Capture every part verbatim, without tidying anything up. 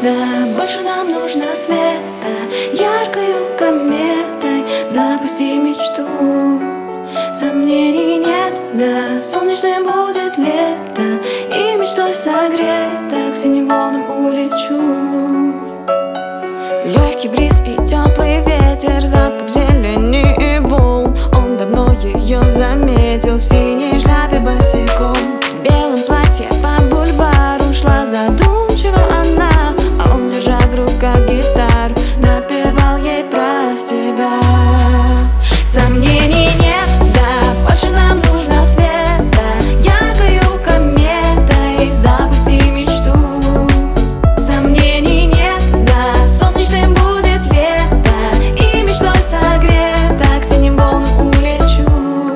да, больше нам нужно света. Яркою кометой запусти мечту. Сомнений нет, да, солнечным будет лето, и мечтой согрета к синим волнам улечу. Легкий бриз и теплый ветер, запах зелени и волн. Он давно ее заметил в синей шляпе босиком. В белом платье по бульвару шла задумчиво она, а он, держа в руках гитару, напевал ей про себя. Сомнений нет, да, больше нам нужно света. Яркою кометой запусти мечту. Сомнений нет, да, солнечным будет лето, и мечтой согрета к синим волнам улечу.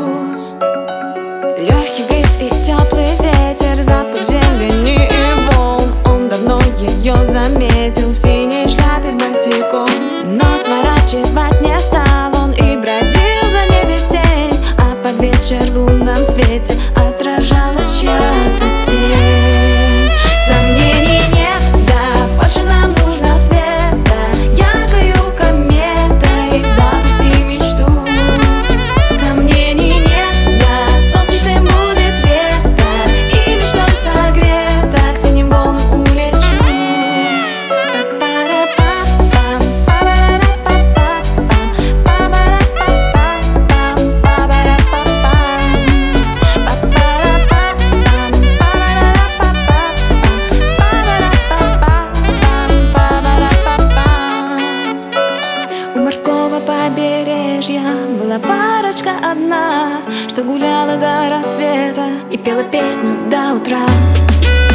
Легкий бриз и теплый ветер, запах зелени и волн. Он давно ее заметил в синей шляпе босиком. Но сворачивать не стал он и бродил за ней весь день, а под вечер в лунном свете отражалась чья-то тень. Сомнений нет, да, больше нам нужно света. Яркою кометой запусти мечту. Сомнений нет, да, солнечным будет лето, и мечтой согрета к синим волнам улечу. У морского побережья была парочка одна, что гуляла до рассвета и пела песню до утра.